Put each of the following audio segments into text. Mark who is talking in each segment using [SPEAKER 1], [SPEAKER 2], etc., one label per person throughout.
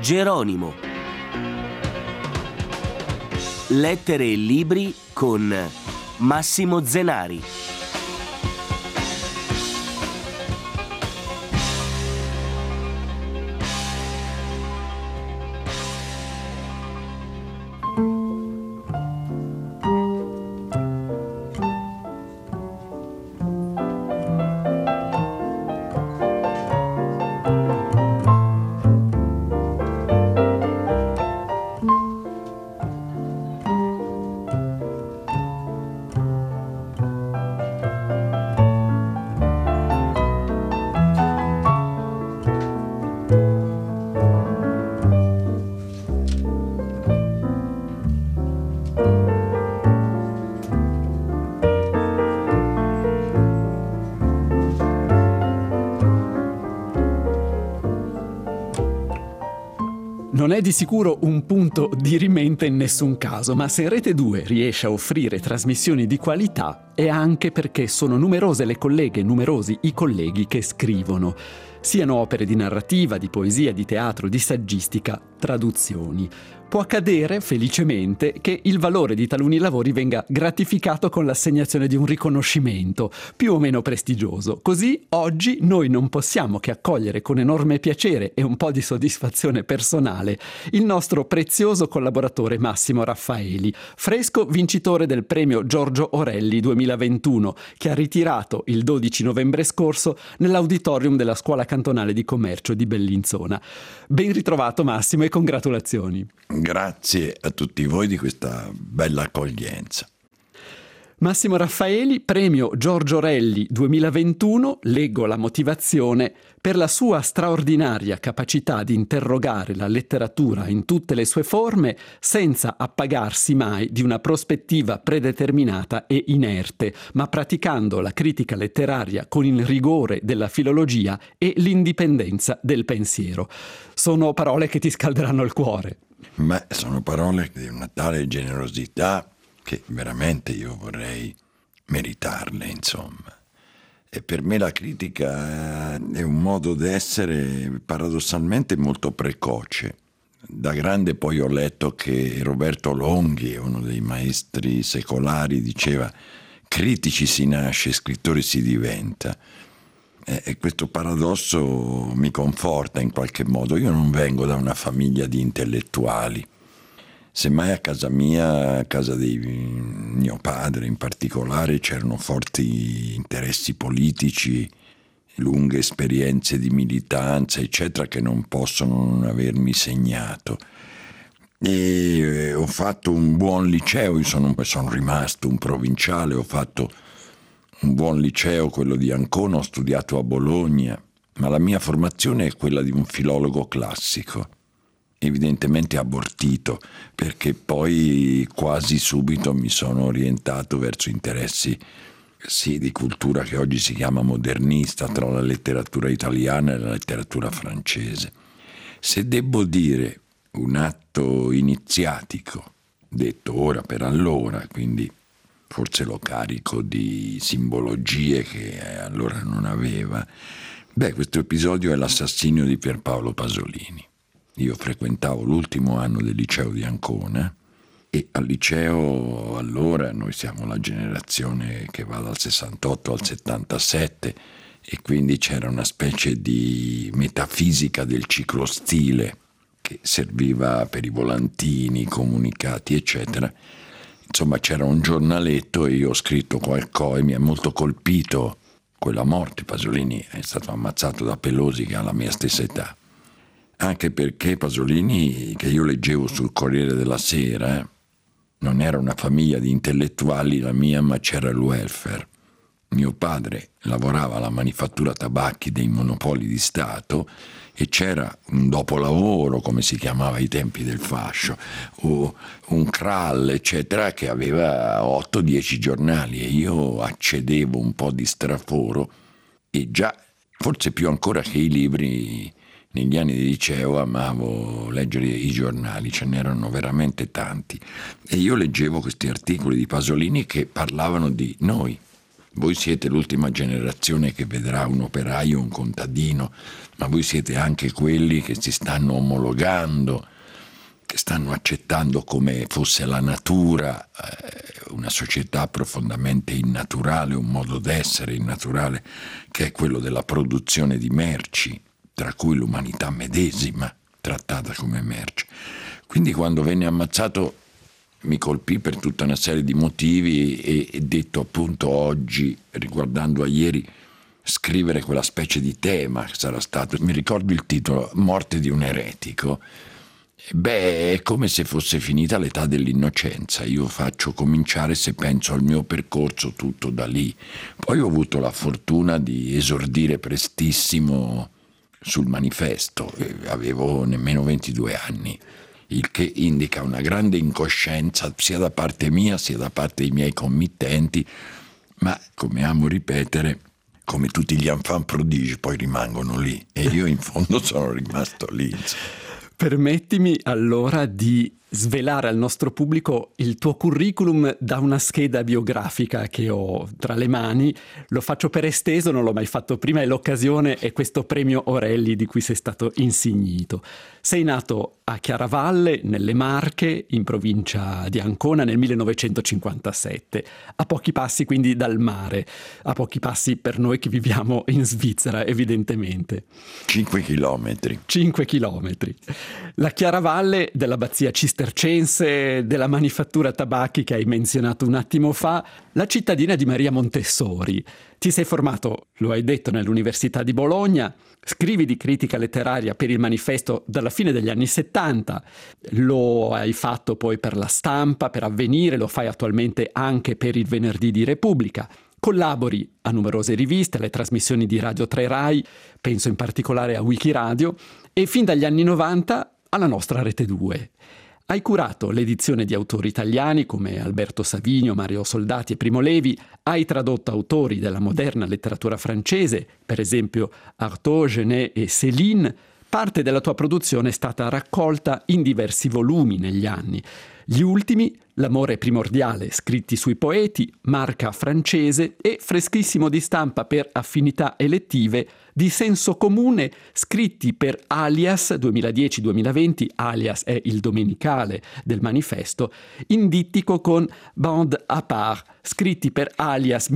[SPEAKER 1] Geronimo. Lettere e libri con Massimo Zenari.
[SPEAKER 2] Non è di sicuro un punto dirimente in nessun caso, ma se Rete 2 riesce a offrire trasmissioni di qualità è anche perché sono numerose le colleghe e numerosi i colleghi che scrivono. Siano opere di narrativa, di poesia, di teatro, di saggistica, traduzioni. Può accadere, felicemente, che il valore di taluni lavori venga gratificato con l'assegnazione di un riconoscimento, più o meno prestigioso. Così, oggi, noi non possiamo che accogliere con enorme piacere e un po' di soddisfazione personale il nostro prezioso collaboratore Massimo Raffaeli, fresco vincitore del premio Giorgio Orelli 2021, che ha ritirato il 12 novembre scorso nell'auditorium della Scuola Cantonale di Commercio di Bellinzona. Ben ritrovato Massimo e congratulazioni.
[SPEAKER 3] Grazie a tutti voi di questa bella accoglienza.
[SPEAKER 2] Massimo Raffaeli, premio Giorgio Orelli 2021, leggo la motivazione, per la sua straordinaria capacità di interrogare la letteratura in tutte le sue forme senza appagarsi mai di una prospettiva predeterminata e inerte, ma praticando la critica letteraria con il rigore della filologia e l'indipendenza del pensiero. Sono parole che ti scalderanno il cuore.
[SPEAKER 3] Ma sono parole di una tale generosità che veramente io vorrei meritarle, insomma. E per me la critica è un modo d'essere paradossalmente molto precoce. Da grande poi ho letto che Roberto Longhi, uno dei maestri secolari, diceva: critici si nasce, scrittori si diventa. E questo paradosso mi conforta in qualche modo. Io non vengo da una famiglia di intellettuali. Semmai a casa mia, a casa di mio padre in particolare, c'erano forti interessi politici, lunghe esperienze di militanza, eccetera, che non possono non avermi segnato. E ho fatto un buon liceo, io sono rimasto un provinciale, ho fatto un buon liceo, quello di Ancona, ho studiato a Bologna, ma la mia formazione è quella di un filologo classico, evidentemente abortito, perché poi quasi subito mi sono orientato verso interessi sì di cultura che oggi si chiama modernista, tra la letteratura italiana e la letteratura francese. Se devo dire un atto iniziatico, detto ora per allora, quindi forse lo carico di simbologie che allora non aveva, questo episodio è l'assassinio di Pierpaolo Pasolini. Io frequentavo l'ultimo anno del liceo di Ancona e al liceo allora, noi siamo la generazione che va dal 68 al 77 e quindi c'era una specie di metafisica del ciclostile che serviva per i volantini, i comunicati, eccetera. Insomma, c'era un giornaletto e io ho scritto qualcosa e mi è molto colpito quella morte. Pasolini è stato ammazzato da Pelosi, che ha la mia stessa età. Anche perché Pasolini, che io leggevo sul Corriere della Sera, non era una famiglia di intellettuali la mia, ma c'era il welfare. Mio padre lavorava alla manifattura tabacchi dei monopoli di Stato e c'era un dopolavoro, come si chiamava ai tempi del fascio, o un Kral, eccetera, che aveva 8-10 giornali e io accedevo un po' di straforo e già, forse più ancora che i libri, negli anni di liceo amavo leggere i giornali, ce n'erano veramente tanti e io leggevo questi articoli di Pasolini che parlavano di noi, Voi siete l'ultima generazione che vedrà un operaio, un contadino, ma voi siete anche quelli che si stanno omologando, che stanno accettando come fosse la natura, una società profondamente innaturale, un modo d'essere innaturale, che è quello della produzione di merci, tra cui l'umanità medesima, trattata come merce. Quindi quando venne ammazzato mi colpì per tutta una serie di motivi e detto appunto oggi, riguardando a ieri, scrivere quella specie di tema che sarà stato, mi ricordo il titolo, Morte di un eretico. È come se fosse finita l'età dell'innocenza. Io faccio cominciare, se penso al mio percorso, tutto da lì. Poi ho avuto la fortuna di esordire prestissimo sul Manifesto, avevo nemmeno 22 anni. Il che indica una grande incoscienza sia da parte mia sia da parte dei miei committenti, ma come amo ripetere, come tutti gli enfant prodigi poi rimangono lì e io in fondo sono rimasto lì.
[SPEAKER 2] Permettimi allora di svelare al nostro pubblico il tuo curriculum da una scheda biografica che ho tra le mani. Lo faccio per esteso, non l'ho mai fatto prima e l'occasione è questo premio Orelli di cui sei stato insignito. Sei nato a Chiaravalle, nelle Marche, in provincia di Ancona nel 1957, a pochi passi quindi dal mare, a pochi passi per noi che viviamo in Svizzera evidentemente.
[SPEAKER 3] 5 chilometri.
[SPEAKER 2] 5 chilometri. La Chiaravalle dell'abbazia cistercense, della manifattura tabacchi che hai menzionato un attimo fa, la cittadina di Maria Montessori. Ti sei formato, lo hai detto, nell'Università di Bologna, scrivi di critica letteraria per il Manifesto dalla fine degli anni 70, lo hai fatto poi per La Stampa, per Avvenire, lo fai attualmente anche per il Venerdì di Repubblica. Collabori a numerose riviste, alle trasmissioni di Radio 3 Rai, penso in particolare a Wikiradio, e fin dagli anni 90 alla nostra Rete 2. Hai curato l'edizione di autori italiani come Alberto Savinio, Mario Soldati e Primo Levi, hai tradotto autori della moderna letteratura francese, per esempio Artaud, Genet e Céline. Parte della tua produzione è stata raccolta in diversi volumi negli anni. Gli ultimi, L'amore primordiale, scritti sui poeti, Marca francese e freschissimo di stampa per affinità elettive, Di senso comune, scritti per Alias 2010-2020, Alias è il domenicale del Manifesto, in dittico con Bande à part, scritti per Alias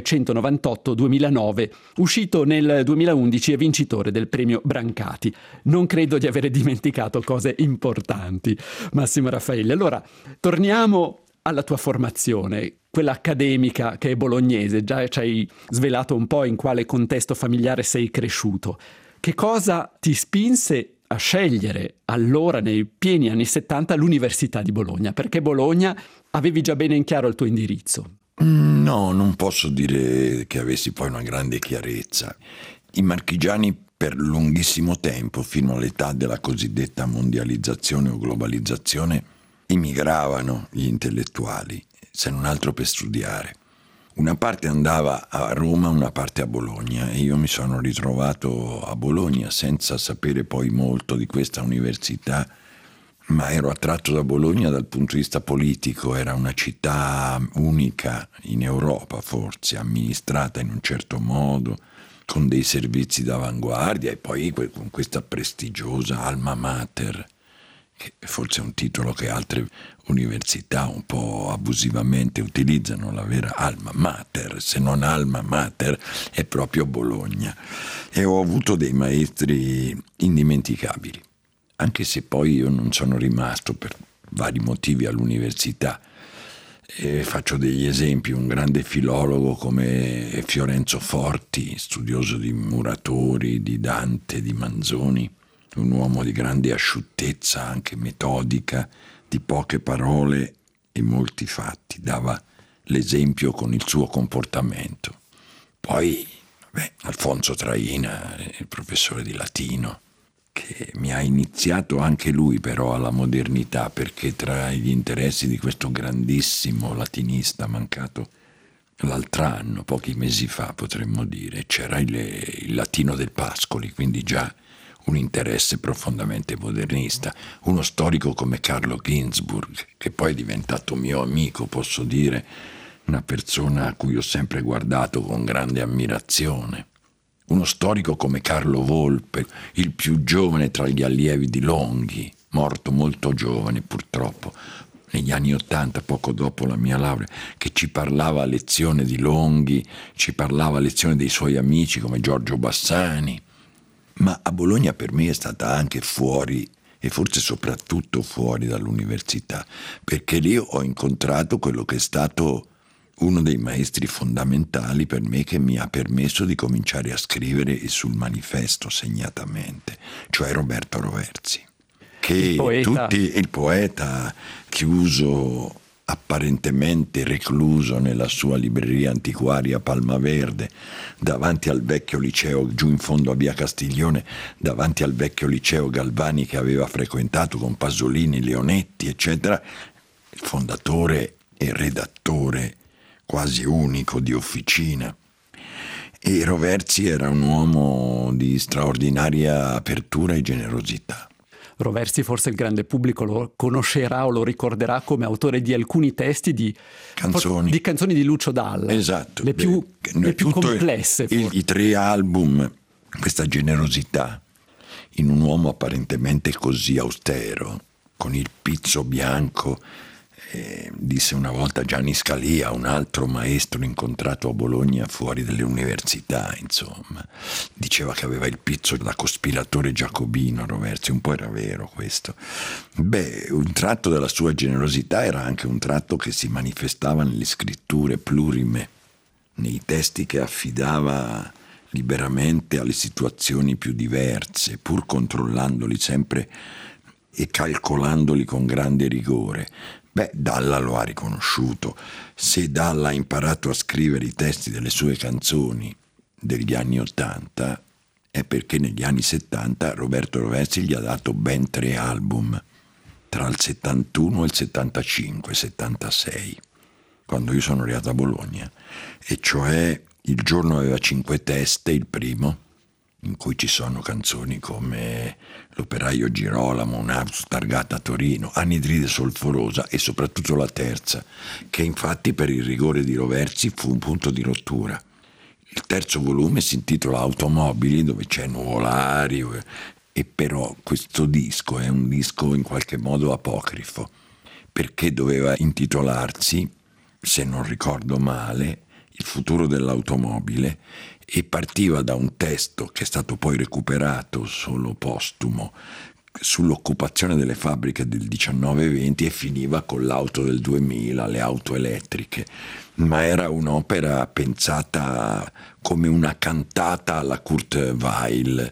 [SPEAKER 2] 1998-2009, uscito nel 2011 e vincitore del premio Brancati. Non credo di avere dimenticato cose importanti, Massimo Raffaelli. Allora, torniamo alla tua formazione, quella accademica che è bolognese. Già ci hai svelato un po' in quale contesto familiare sei cresciuto. Che cosa ti spinse a scegliere allora, nei pieni anni 70, l'Università di Bologna? Perché Bologna avevi già bene in chiaro il tuo indirizzo?
[SPEAKER 3] No, non posso dire che avessi poi una grande chiarezza. I marchigiani per lunghissimo tempo, fino all'età della cosiddetta mondializzazione o globalizzazione, immigravano gli intellettuali, se non altro per studiare. Una parte andava a Roma, una parte a Bologna, e io mi sono ritrovato a Bologna senza sapere poi molto di questa università, ma ero attratto da Bologna dal punto di vista politico. Era una città unica in Europa, forse, amministrata in un certo modo, con dei servizi d'avanguardia, e poi con questa prestigiosa alma mater, che forse è un titolo che altre università un po' abusivamente utilizzano. La vera alma mater, se non alma mater, è proprio Bologna. E ho avuto dei maestri indimenticabili, anche se poi io non sono rimasto per vari motivi all'università. E faccio degli esempi: un grande filologo come Fiorenzo Forti, studioso di Muratori, di Dante, di Manzoni, un uomo di grande asciuttezza, anche metodica, di poche parole e molti fatti. Dava l'esempio con il suo comportamento. Poi, Alfonso Traina, il professore di latino, che mi ha iniziato anche lui però alla modernità, perché tra gli interessi di questo grandissimo latinista mancato l'altro anno, pochi mesi fa potremmo dire, c'era il latino del Pascoli, quindi già un interesse profondamente modernista. Uno storico come Carlo Ginzburg, che poi è diventato mio amico, posso dire, una persona a cui ho sempre guardato con grande ammirazione. Uno storico come Carlo Volpe, il più giovane tra gli allievi di Longhi, morto molto giovane purtroppo, negli anni '80, poco dopo la mia laurea, che ci parlava a lezione di Longhi, ci parlava a lezione dei suoi amici come Giorgio Bassani. Ma a Bologna per me è stata anche fuori, e forse soprattutto fuori dall'università, perché lì ho incontrato quello che è stato uno dei maestri fondamentali per me, che mi ha permesso di cominciare a scrivere sul manifesto segnatamente, cioè Roberto Roversi, che il poeta chiuso, apparentemente recluso nella sua libreria antiquaria Palma Verde, davanti al vecchio liceo, giù in fondo a via Castiglione, davanti al vecchio liceo Galvani che aveva frequentato con Pasolini, Leonetti, eccetera, il fondatore e redattore quasi unico di Officina. E Roversi era un uomo di straordinaria apertura e generosità.
[SPEAKER 2] Roversi forse il grande pubblico lo conoscerà o lo ricorderà come autore di alcuni testi di canzoni di Lucio Dalla.
[SPEAKER 3] Esatto.
[SPEAKER 2] Le più complesse.
[SPEAKER 3] I 3 album, questa generosità in un uomo apparentemente così austero, con il pizzo bianco. Disse una volta Gianni Scalia, un altro maestro incontrato a Bologna fuori dalle università, insomma, diceva che aveva il pizzo da cospiratore giacobino. Roversi, un po' era vero questo. Un tratto della sua generosità era anche un tratto che si manifestava nelle scritture plurime, nei testi che affidava liberamente alle situazioni più diverse, pur controllandoli sempre e calcolandoli con grande rigore. Dalla lo ha riconosciuto. Se Dalla ha imparato a scrivere i testi delle sue canzoni degli anni '80 è perché negli anni '70 Roberto Roversi gli ha dato ben 3 album, tra il 71 e il 76, quando io sono arrivato a Bologna, e cioè Il giorno aveva 5 teste, il primo, in cui ci sono canzoni come L'operaio Girolamo, Un'auto targata a Torino, Anidride solforosa, e soprattutto la terza, che infatti per il rigore di Roversi fu un punto di rottura. Il terzo volume si intitola Automobili, dove c'è Nuvolari, e però questo disco è un disco in qualche modo apocrifo, perché doveva intitolarsi, se non ricordo male, Il futuro dell'automobile, e partiva da un testo che è stato poi recuperato solo postumo sull'occupazione delle fabbriche del 19-20 e finiva con l'auto del 2000, le auto elettriche, ma era un'opera pensata come una cantata alla Kurt Weill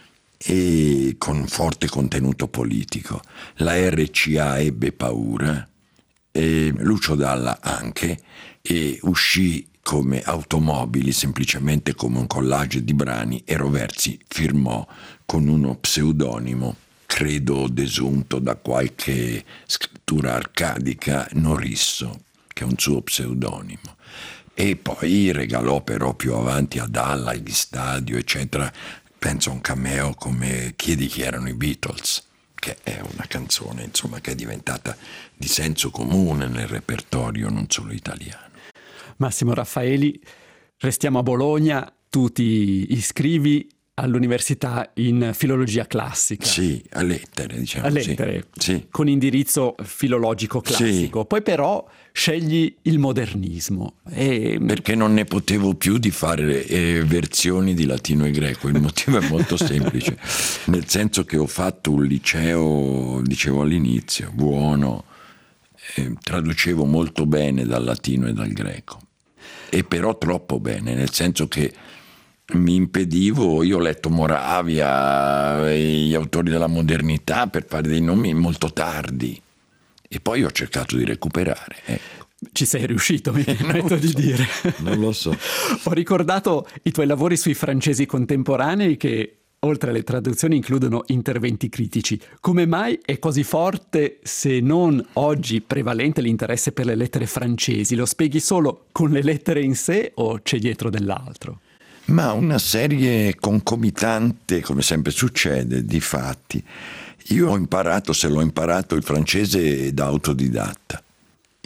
[SPEAKER 3] e con forte contenuto politico. La RCA ebbe paura, e Lucio Dalla anche, e uscì come Automobili, semplicemente come un collage di brani, e Roversi firmò con uno pseudonimo, credo desunto da qualche scrittura arcadica, Norisso, che è un suo pseudonimo. E poi regalò però più avanti a Dalla, agli Stadio, eccetera, penso a un cameo come Chiedi chi erano i Beatles, che è una canzone, insomma, che è diventata di senso comune nel repertorio non solo italiano.
[SPEAKER 2] Massimo Raffaeli, restiamo a Bologna, tu ti iscrivi all'università in filologia classica.
[SPEAKER 3] Sì, a lettere, diciamo.
[SPEAKER 2] A lettere,
[SPEAKER 3] sì.
[SPEAKER 2] Con indirizzo filologico classico. Sì. Poi però scegli il modernismo.
[SPEAKER 3] Perché non ne potevo più di fare versioni di latino e greco. Il motivo è molto semplice, nel senso che ho fatto un liceo, dicevo all'inizio, buono, traducevo molto bene dal latino e dal greco, e però troppo bene, nel senso che mi impedivo. Io ho letto Moravia e gli autori della modernità per fare dei nomi molto tardi, e poi ho cercato di recuperare.
[SPEAKER 2] Ci sei riuscito, mi permetto di dire.
[SPEAKER 3] Non lo so.
[SPEAKER 2] Ho ricordato i tuoi lavori sui francesi contemporanei che, oltre alle traduzioni, includono interventi critici. Come mai è così forte, se non oggi prevalente, l'interesse per le lettere francesi? Lo spieghi solo con le lettere in sé o c'è dietro dell'altro?
[SPEAKER 3] Ma una serie concomitante, come sempre succede, di fatti. Io ho imparato, se l'ho imparato, il francese da autodidatta.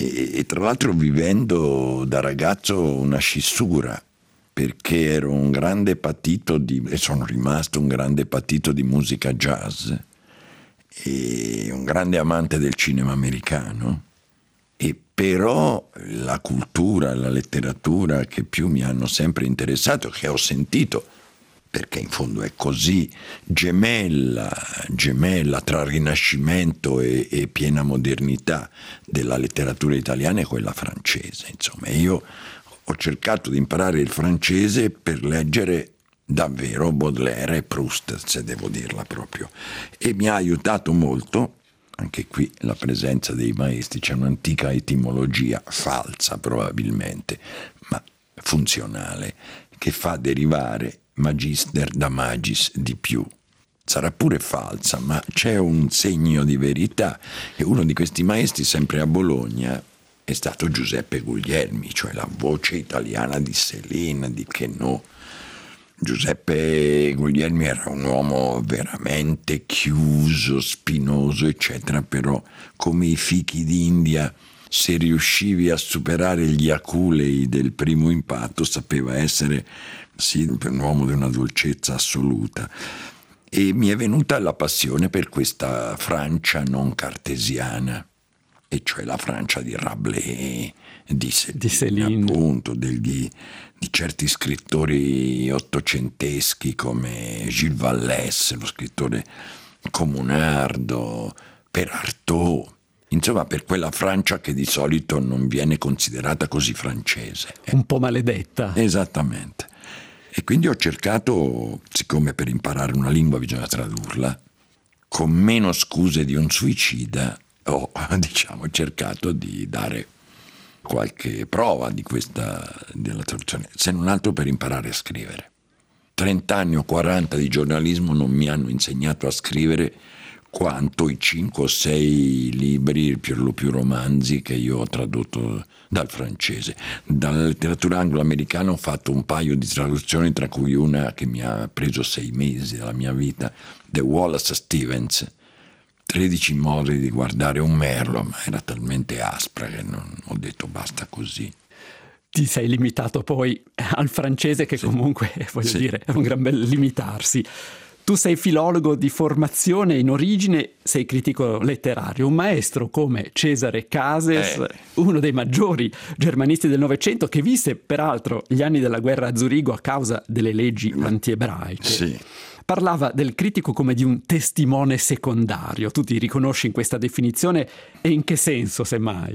[SPEAKER 3] e tra l'altro vivendo da ragazzo una scissura, perché ero un grande patito e sono rimasto un grande patito di musica jazz e un grande amante del cinema americano, e però la cultura, la letteratura che più mi hanno sempre interessato, che ho sentito, perché in fondo è così, gemella tra Rinascimento e piena modernità della letteratura italiana, è quella francese. Insomma, io ho cercato di imparare il francese per leggere davvero Baudelaire e Proust, se devo dirla proprio, e mi ha aiutato molto. Anche qui la presenza dei maestri, c'è un'antica etimologia, falsa probabilmente, ma funzionale, che fa derivare magister da magis, di più. Sarà pure falsa, ma c'è un segno di verità, e uno di questi maestri, sempre a Bologna, è stato Giuseppe Guglielmi, cioè la voce italiana di Céline, di Queneau. Giuseppe Guglielmi era un uomo veramente chiuso, spinoso, eccetera, però come i fichi d'India, se riuscivi a superare gli aculei del primo impatto, sapeva essere sì un uomo di una dolcezza assoluta. E mi è venuta la passione per questa Francia non cartesiana, e cioè la Francia di Rabelais, di Céline, appunto, di certi scrittori ottocenteschi come Gilles Vallès, lo scrittore comunardo, per Artaud, insomma per quella Francia che di solito non viene considerata così francese.
[SPEAKER 2] Un po' maledetta.
[SPEAKER 3] Esattamente. E quindi ho cercato, siccome per imparare una lingua bisogna tradurla, con meno scuse di un suicida, ho cercato di dare qualche prova della traduzione, se non altro per imparare a scrivere. 30 anni o 40 di giornalismo non mi hanno insegnato a scrivere quanto i 5 o 6 libri, per lo più romanzi, che io ho tradotto dal francese. Dalla letteratura anglo-americana ho fatto un paio di traduzioni, tra cui una che mi ha preso 6 mesi della mia vita, The Wallace Stevens, 13 modi di guardare un merlo, ma era talmente aspra che non ho detto basta così.
[SPEAKER 2] Ti sei limitato poi al francese, che comunque, voglio dire, è un gran bel limitarsi. Tu sei filologo di formazione, in origine sei critico letterario, un maestro come Cesare Cases, uno dei maggiori germanisti del Novecento, che visse peraltro gli anni della guerra a Zurigo a causa delle leggi antiebraiche.
[SPEAKER 3] Sì.
[SPEAKER 2] Parlava del critico come di un testimone secondario. Tu ti riconosci in questa definizione, e in che senso, semmai?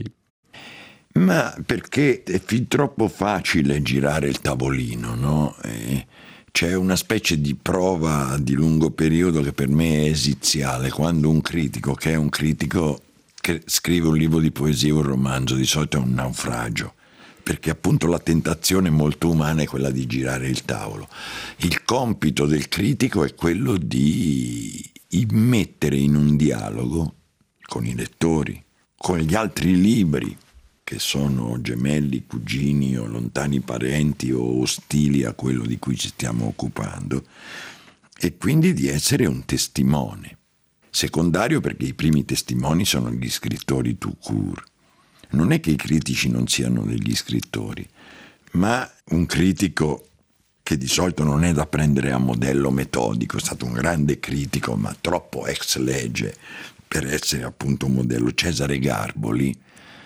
[SPEAKER 3] Ma perché è fin troppo facile girare il tavolino, no? C'è una specie di prova di lungo periodo che per me è esiziale, quando un critico, che è un critico che scrive un libro di poesia o un romanzo, di solito è un naufragio, perché appunto la tentazione molto umana è quella di girare il tavolo. Il compito del critico è quello di immettere in un dialogo con i lettori, con gli altri libri, che sono gemelli, cugini o lontani parenti o ostili a quello di cui ci stiamo occupando, e quindi di essere un testimone. Secondario perché i primi testimoni sono gli scrittori tout court. Non è che i critici non siano degli scrittori, ma un critico che di solito non è da prendere a modello metodico, è stato un grande critico ma troppo ex legge per essere appunto un modello. Cesare Garboli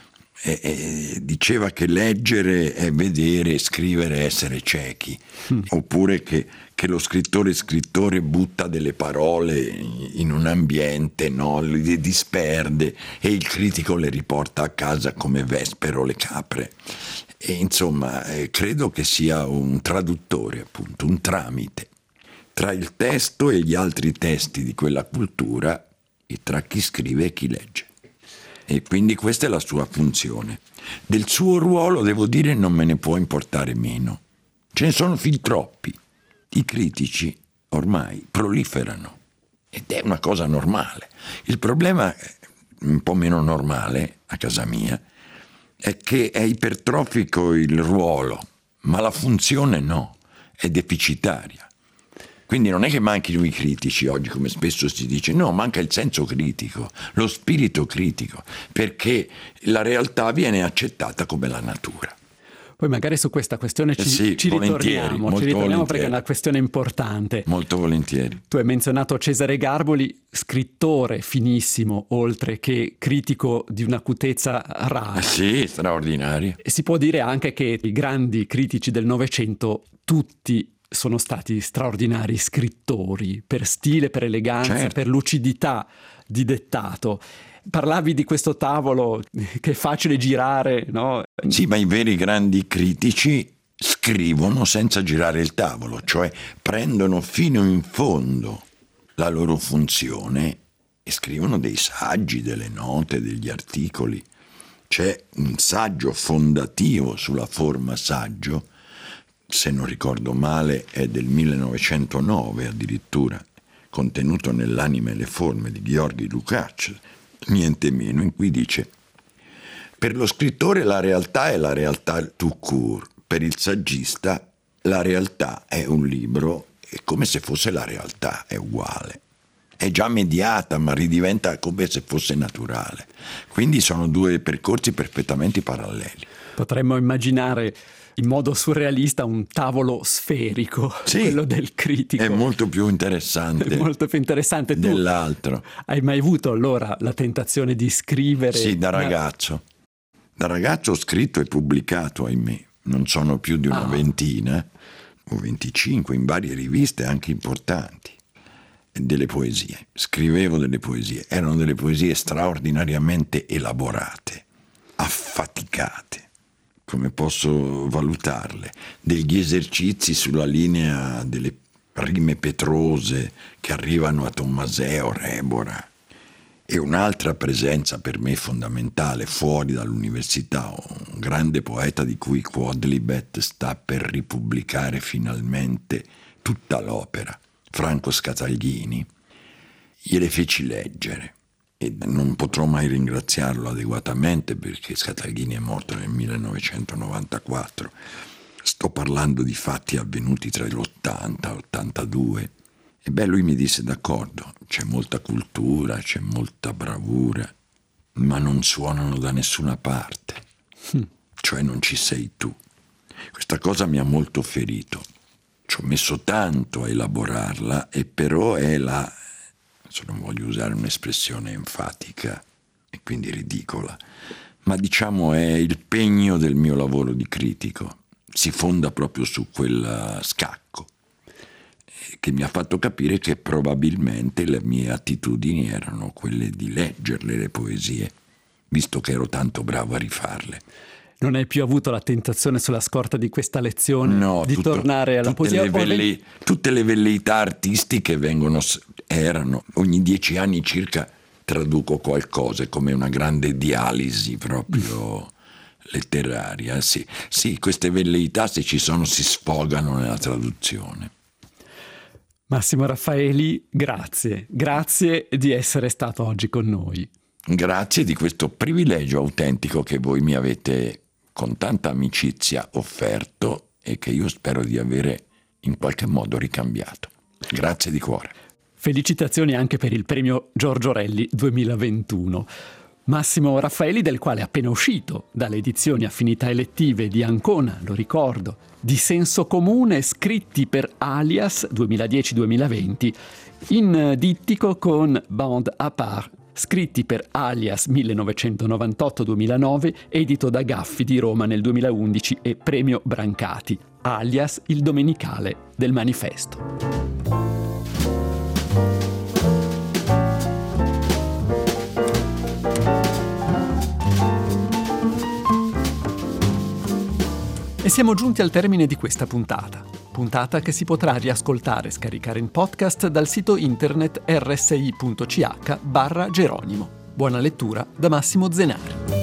[SPEAKER 3] diceva che leggere è vedere, scrivere è essere ciechi, oppure che lo scrittore butta delle parole in un ambiente, no, le disperde, e il critico le riporta a casa come Vespero le capre. E insomma credo che sia un traduttore, appunto, un tramite tra il testo e gli altri testi di quella cultura, e tra chi scrive e chi legge. E quindi questa è la sua funzione. Del suo ruolo, devo dire, non me ne può importare meno. Ce ne sono fin troppi. I critici ormai proliferano, ed è una cosa normale. Il problema, un po' meno normale a casa mia, è che è ipertrofico il ruolo, ma la funzione no, è deficitaria. Quindi non è che manchino i critici oggi, come spesso si dice, no, manca il senso critico, lo spirito critico, perché la realtà viene accettata come la natura.
[SPEAKER 2] Poi magari su questa questione ci ritorniamo perché è una questione importante.
[SPEAKER 3] Molto volentieri.
[SPEAKER 2] Tu hai menzionato Cesare Garboli, scrittore finissimo, oltre che critico di un'acutezza rara.
[SPEAKER 3] Sì, straordinaria.
[SPEAKER 2] E si può dire anche che i grandi critici del Novecento tutti sono stati straordinari scrittori, per stile, per eleganza,
[SPEAKER 3] certo,
[SPEAKER 2] per lucidità di dettato. Parlavi di questo tavolo che è facile girare, no?
[SPEAKER 3] Sì, ma i veri grandi critici scrivono senza girare il tavolo, cioè prendono fino in fondo la loro funzione e scrivono dei saggi, delle note, degli articoli. C'è un saggio fondativo sulla forma saggio, se non ricordo male è del 1909 addirittura, contenuto nell'Anima e le forme di Gheorghi Lukács, niente meno, in cui dice: per lo scrittore la realtà è la realtà tout court, per il saggista la realtà è un libro, è come se fosse la realtà, è uguale, è già mediata ma ridiventa come se fosse naturale, quindi sono due percorsi perfettamente paralleli.
[SPEAKER 2] Potremmo immaginare in modo surrealista un tavolo sferico, sì, quello del critico.
[SPEAKER 3] È molto più interessante.
[SPEAKER 2] È molto più interessante.
[SPEAKER 3] Dell'altro.
[SPEAKER 2] Hai mai avuto allora la tentazione di scrivere?
[SPEAKER 3] Sì, da ragazzo. Da ragazzo ho scritto e pubblicato, ahimè, non sono più di una ventina, o 25, in varie riviste anche importanti, delle poesie. Scrivevo delle poesie. Erano delle poesie straordinariamente elaborate, affaticate. Come posso valutarle? Degli esercizi sulla linea delle rime petrose che arrivano a Tommaseo, Rebora, e un'altra presenza per me fondamentale fuori dall'università, un grande poeta di cui Quodlibet sta per ripubblicare finalmente tutta l'opera, Franco Scataglini. Gliele feci leggere. E non potrò mai ringraziarlo adeguatamente perché Scataglini è morto nel 1994. Sto parlando di fatti avvenuti tra l'80 e l'82. E lui mi disse: d'accordo, c'è molta cultura, c'è molta bravura, ma non suonano da nessuna parte. Cioè non ci sei tu. Questa cosa mi ha molto ferito. Ci ho messo tanto a elaborarla e però è la... se non voglio usare un'espressione enfatica e quindi ridicola, ma diciamo è il pegno del mio lavoro di critico, si fonda proprio su quel scacco che mi ha fatto capire che probabilmente le mie attitudini erano quelle di leggerle le poesie, visto che ero tanto bravo a rifarle.
[SPEAKER 2] Non hai più avuto la tentazione sulla scorta di questa lezione di tornare alla poesia?
[SPEAKER 3] Tutte le velleità artistiche erano, ogni 10 anni circa traduco qualcosa, come una grande dialisi proprio letteraria. Sì, queste velleità, se ci sono, si sfogano nella traduzione.
[SPEAKER 2] Massimo Raffaeli, grazie di essere stato oggi con noi.
[SPEAKER 3] Grazie di questo privilegio autentico che voi mi avete con tanta amicizia offerto e che io spero di avere in qualche modo ricambiato. Grazie di cuore.
[SPEAKER 2] Felicitazioni anche per il premio Giorgio Relli 2021. Massimo Raffaeli, del quale è appena uscito dalle edizioni Affinità Elettive di Ancona, lo ricordo, Di senso comune, scritti per Alias 2010-2020, in dittico con Bande à part, scritti per Alias 1998-2009, edito da Gaffi di Roma nel 2011 e premio Brancati, Alias il domenicale del manifesto. E siamo giunti al termine di questa puntata che si potrà riascoltare e scaricare in podcast dal sito internet rsi.ch/Geronimo. Buona lettura da Massimo Zenari.